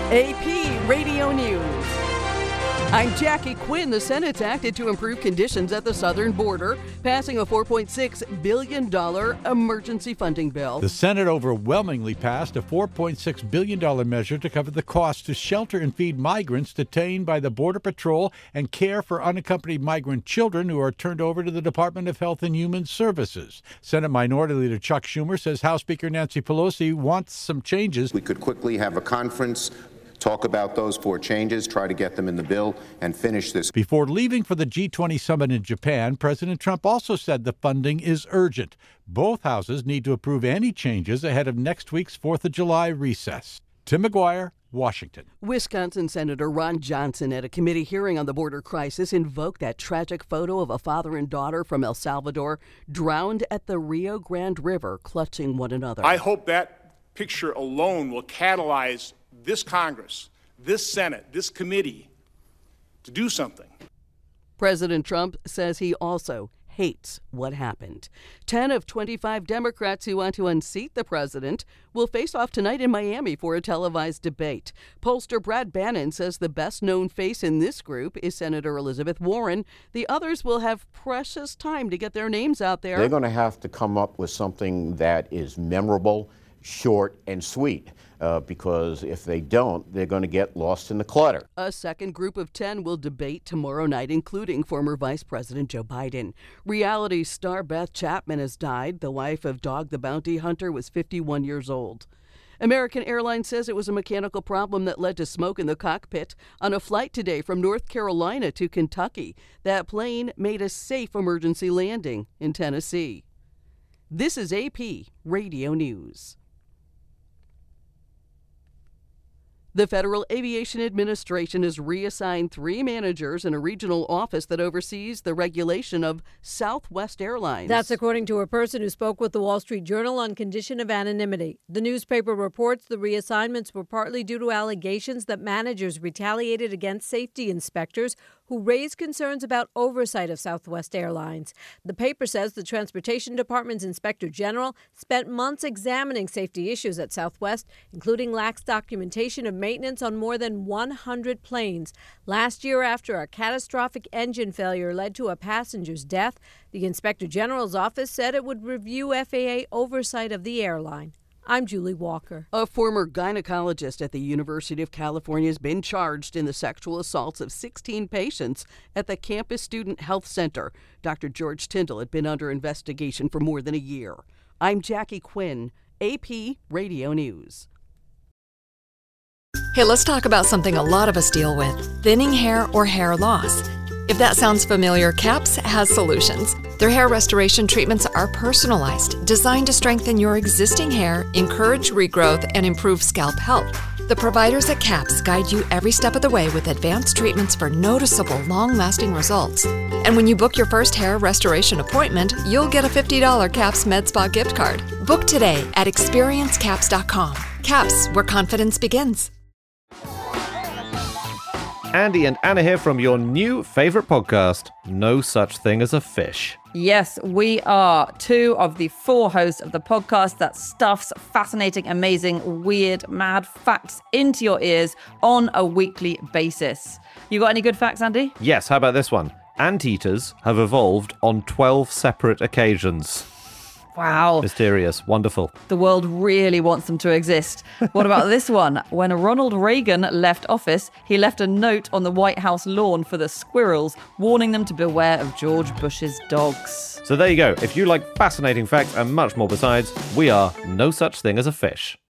AP Radio News. I'm Jackie Quinn. The Senate acted to improve conditions at the southern border, passing a $4.6 billion emergency funding bill. The Senate overwhelmingly passed a $4.6 billion measure to cover the cost to shelter and feed migrants detained by the Border Patrol and care for unaccompanied migrant children who are turned over to the Department of Health and Human Services. Senate Minority Leader Chuck Schumer says House Speaker Nancy Pelosi wants some changes. We could quickly have a conference, talk about those 4 changes, try to get them in the bill, and finish this. Before leaving for the G20 summit in Japan, President Trump also said the funding is urgent. Both houses need to approve any changes ahead of next week's 4th of July recess. Tim McGuire, Washington. Wisconsin Senator Ron Johnson at a committee hearing on the border crisis invoked that tragic photo of a father and daughter from El Salvador drowned at the Rio Grande River, clutching one another. I hope that picture alone will catalyze this Congress, this Senate, this committee to do something. President Trump says he also hates what happened. 10 of 25 Democrats who want to unseat the president will face off tonight in Miami for a televised debate. Pollster Brad Bannon says the best-known face in this group is Senator Elizabeth Warren. The others will have precious time to get their names out there. They're going to have to come up with something that is memorable, short, and sweet. Because if they don't, they're going to get lost in the clutter. A second group of 10 will debate tomorrow night, including former Vice President Joe Biden. Reality star Beth Chapman has died. The wife of Dog the Bounty Hunter was 51 years old. American Airlines says it was a mechanical problem that led to smoke in the cockpit on a flight today from North Carolina to Kentucky. That plane made a safe emergency landing in Tennessee. This is AP Radio News. The Federal Aviation Administration has reassigned 3 managers in a regional office that oversees the regulation of Southwest Airlines. That's according to a person who spoke with the Wall Street Journal on condition of anonymity. The newspaper reports the reassignments were partly due to allegations that managers retaliated against safety inspectors who raised concerns about oversight of Southwest Airlines. The paper says the Transportation Department's Inspector General spent months examining safety issues at Southwest, including lax documentation of maintenance on more than 100 planes. Last year, after a catastrophic engine failure led to a passenger's death, the Inspector General's office said it would review FAA oversight of the airline. I'm Julie Walker. A former gynecologist at the University of California has been charged in the sexual assaults of 16 patients at the Campus Student Health Center. Dr. George Tyndall had been under investigation for more than a year. I'm Jackie Quinn, AP Radio News. Hey, let's talk about something a lot of us deal with, thinning hair or hair loss. If that sounds familiar, CAPS has solutions. Their hair restoration treatments are personalized, designed to strengthen your existing hair, encourage regrowth, and improve scalp health. The providers at CAPS guide you every step of the way with advanced treatments for noticeable, long-lasting results. And when you book your first hair restoration appointment, you'll get a $50 CAPS Med Spa gift card. Book today at experiencecaps.com. CAPS, where confidence begins. Andy and Anna here from your new favourite podcast, No Such Thing as a Fish. Yes, we are 2 of the 4 hosts of the podcast that stuffs fascinating, amazing, weird, mad facts into your ears on a weekly basis. You got any good facts, Andy? Yes, how about this one? Anteaters have evolved on 12 separate occasions. Wow. Mysterious. Wonderful. The world really wants them to exist. What about this one? When Ronald Reagan left office, he left a note on the White House lawn for the squirrels, warning them to beware of George Bush's dogs. So there you go. If you like fascinating facts and much more besides, we are No Such Thing as a Fish.